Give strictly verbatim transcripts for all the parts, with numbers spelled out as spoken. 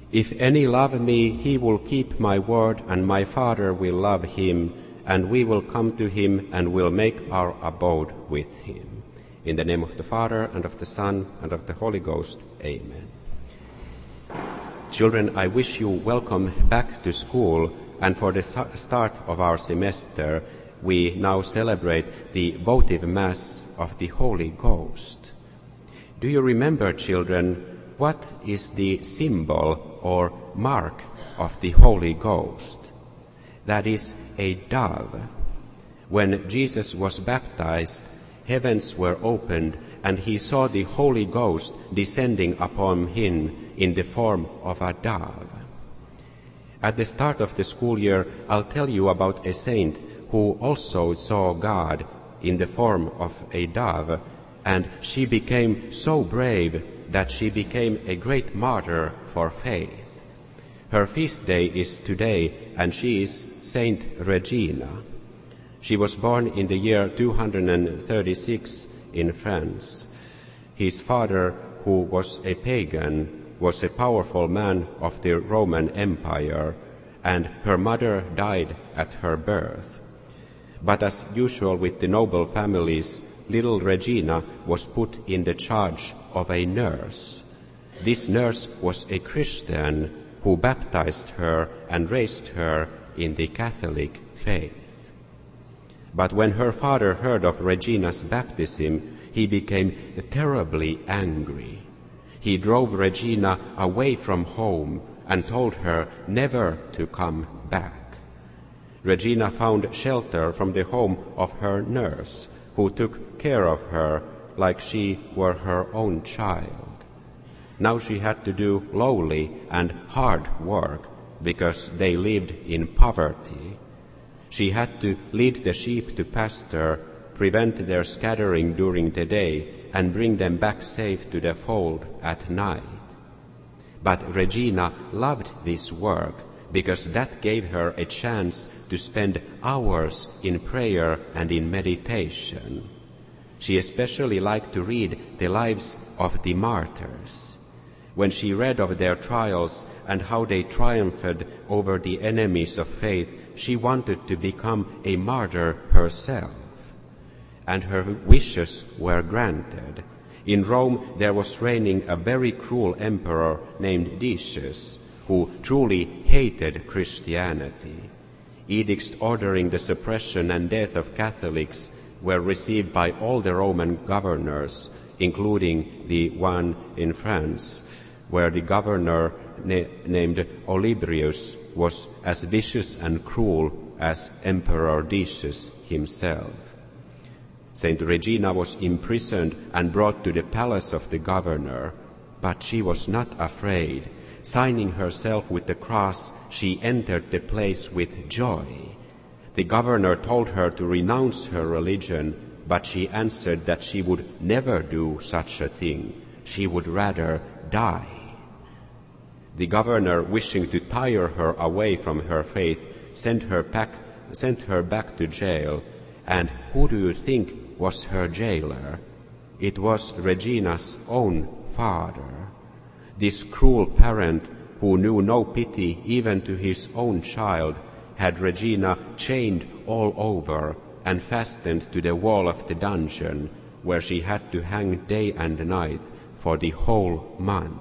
If any love me, he will keep my word, and my Father will love him, and we will come to him and will make our abode with him. In the name of the Father, and of the Son, and of the Holy Ghost. Amen. Children, I wish you welcome back to school, and for the start of our semester, we now celebrate the votive Mass of the Holy Ghost. Do you remember, children, what is the symbol or mark of the Holy Ghost? That is a dove. When Jesus was baptized, heavens were opened, and he saw the Holy Ghost descending upon him in the form of a dove. At the start of the school year, I'll tell you about a saint who also saw God in the form of a dove, and she became so brave that she became a great martyr for faith. Her feast day is today, and she is Saint Regina. She was born in the year two hundred thirty-six in France. His father, who was a pagan, was a powerful man of the Roman Empire, and her mother died at her birth. But as usual with the noble families, little Regina was put in the charge of a nurse. This nurse was a Christian who baptized her and raised her in the Catholic faith. But when her father heard of Regina's baptism, he became terribly angry. He drove Regina away from home and told her never to come back. Regina found shelter from the home of her nurse, who took care of her like she were her own child. Now she had to do lowly and hard work because they lived in poverty. She had to lead the sheep to pasture, prevent their scattering during the day, and bring them back safe to the fold at night. But Regina loved this work because that gave her a chance to spend hours in prayer and in meditation. She especially liked to read the lives of the martyrs. When she read of their trials and how they triumphed over the enemies of faith, she wanted to become a martyr herself. And her wishes were granted. In Rome there was reigning a very cruel emperor named Decius, who truly hated Christianity. Edicts ordering the suppression and death of Catholics were received by all the Roman governors, including the one in France, where the governor na- named Olybrius was as vicious and cruel as Emperor Decius himself. Saint Regina was imprisoned and brought to the palace of the governor, but she was not afraid. Signing herself with the cross, she entered the place with joy. The governor told her to renounce her religion, but she answered that she would never do such a thing. She would rather die. The governor, wishing to tire her away from her faith, sent her back, sent her back to jail. And who do you think was her jailer? It was Regina's own father. This cruel parent, who knew no pity even to his own child, had Regina chained all over and fastened to the wall of the dungeon, where she had to hang day and night for the whole month.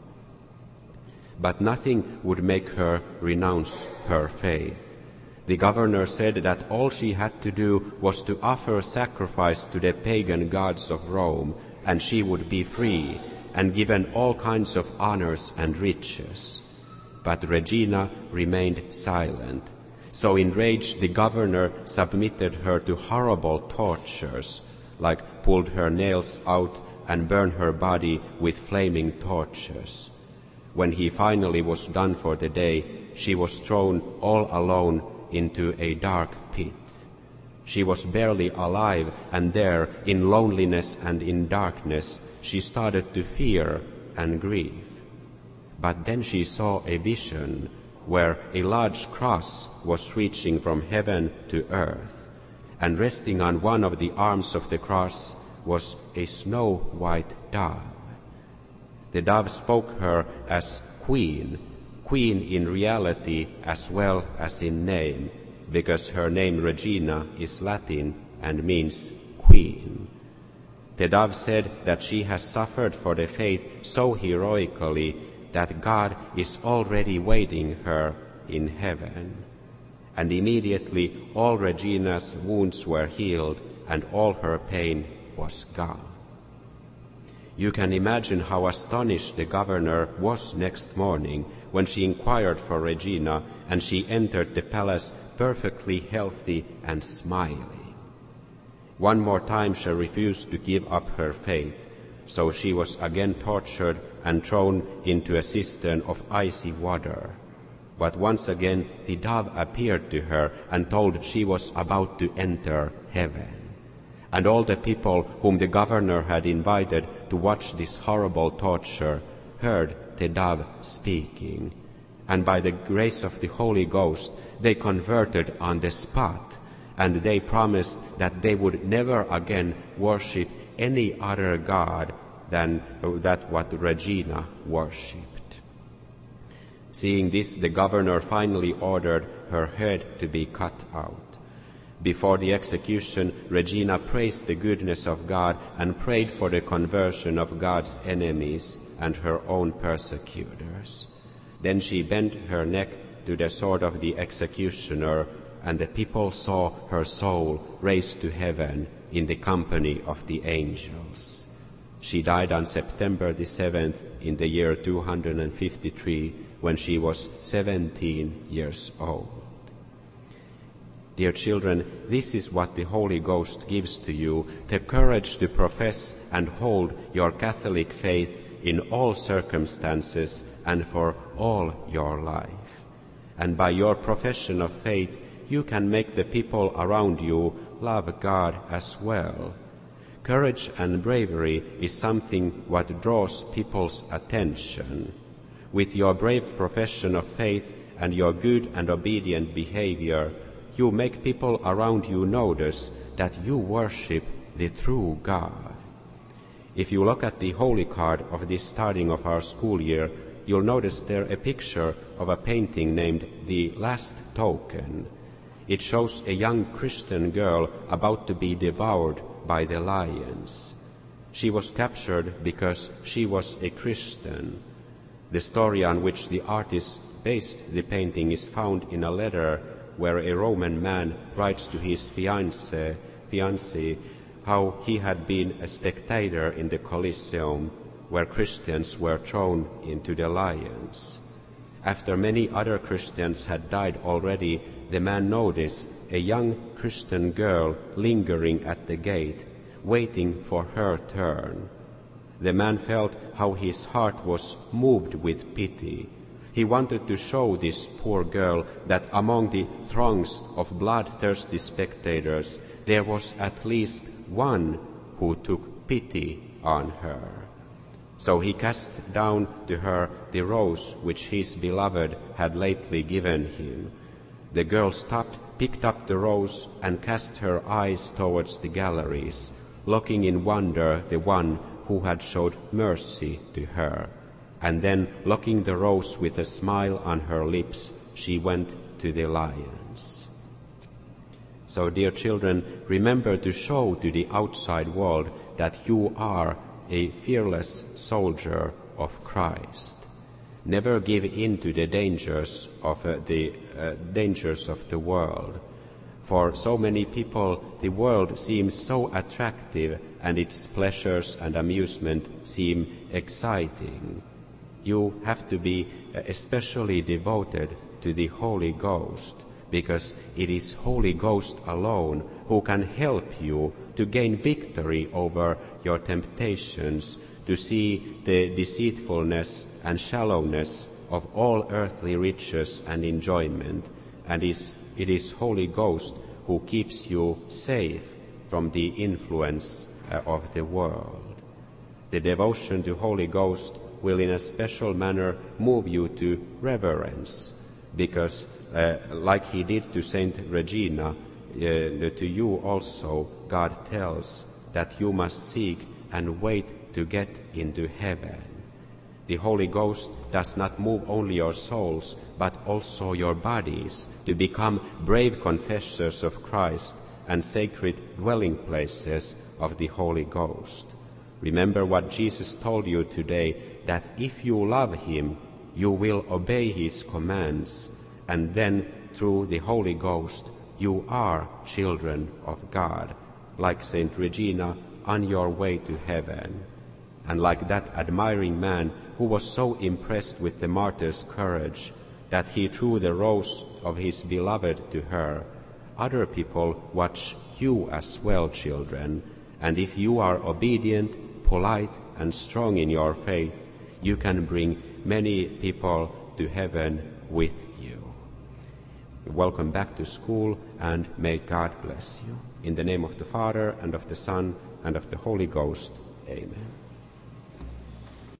But nothing would make her renounce her faith. The governor said that all she had to do was to offer sacrifice to the pagan gods of Rome, and she would be free and given all kinds of honors and riches. But Regina remained silent. So enraged, the governor submitted her to horrible tortures, like pulled her nails out and burned her body with flaming torches. When he finally was done for the day, she was thrown all alone into a dark pit. She was barely alive, and there, in loneliness and in darkness, she started to fear and grieve. But then she saw a vision where a large cross was reaching from heaven to earth, and resting on one of the arms of the cross was a snow-white dove. The dove spoke her as queen queen in reality as well as in name, because her name Regina is Latin and means queen. The dove said that she has suffered for the faith so heroically that God is already waiting her in heaven. And immediately all Regina's wounds were healed and all her pain was gone. You can imagine how astonished the governor was next morning when she inquired for Regina and she entered the palace perfectly healthy and smiling. One more time she refused to give up her faith, so she was again tortured and thrown into a cistern of icy water. But once again the dove appeared to her and told she was about to enter heaven. And all the people whom the governor had invited to watch this horrible torture heard the dove speaking. And by the grace of the Holy Ghost they converted on the spot, and they promised that they would never again worship any other god than that what Regina worshipped. Seeing this, the governor finally ordered her head to be cut out. Before the execution, Regina praised the goodness of God and prayed for the conversion of God's enemies and her own persecutors. Then she bent her neck to the sword of the executioner, and the people saw her soul raised to heaven in the company of the angels. She died on September the seventh in the year two hundred fifty-three when she was seventeen years old. Dear children, this is what the Holy Ghost gives to you, the courage to profess and hold your Catholic faith in all circumstances and for all your life. And by your profession of faith, you can make the people around you love God as well. Courage and bravery is something what draws people's attention. With your brave profession of faith and your good and obedient behavior, you make people around you notice that you worship the true God. If you look at the holy card of this starting of our school year, you'll notice there a picture of a painting named The Last Token. It shows a young Christian girl about to be devoured by the lions. She was captured because she was a Christian. The story on which the artist based the painting is found in a letter where a Roman man writes to his fiancée, fiancée how he had been a spectator in the Colosseum where Christians were thrown into the lions. After many other Christians had died already, the man noticed a young Christian girl lingering at the gate, waiting for her turn. The man felt how his heart was moved with pity. He wanted to show this poor girl that among the throngs of bloodthirsty spectators there was at least one who took pity on her. So he cast down to her the rose which his beloved had lately given him. The girl stopped, picked up the rose, and cast her eyes towards the galleries, looking in wonder the one who had showed mercy to her. And then, locking the rose with a smile on her lips, she went to the lions. So, dear children, remember to show to the outside world that you are a fearless soldier of Christ. Never give in to the dangers of uh, the uh, dangers of the world. For so many people, the world seems so attractive, and its pleasures and amusement seem exciting. You have to be especially devoted to the Holy Ghost, because it is Holy Ghost alone who can help you to gain victory over your temptations, to see the deceitfulness and shallowness of all earthly riches and enjoyment, and is, it is Holy Ghost who keeps you safe from the influence uh, of the world. The devotion to Holy Ghost will in a special manner move you to reverence, because uh, like he did to Saint Regina, uh, to you also God tells that you must seek and wait to get into heaven. The Holy Ghost does not move only your souls, but also your bodies, to become brave confessors of Christ and sacred dwelling places of the Holy Ghost. Remember what Jesus told you today, that if you love him, you will obey his commands, and then through the Holy Ghost you are children of God, like Saint Regina on your way to heaven. And like that admiring man who was so impressed with the martyr's courage that he threw the rose of his beloved to her, other people watch you as well, children, and if you are obedient, polite, and strong in your faith, you can bring many people to heaven with you. Welcome back to school, and may God bless you. In the name of the Father, and of the Son, and of the Holy Ghost. Amen.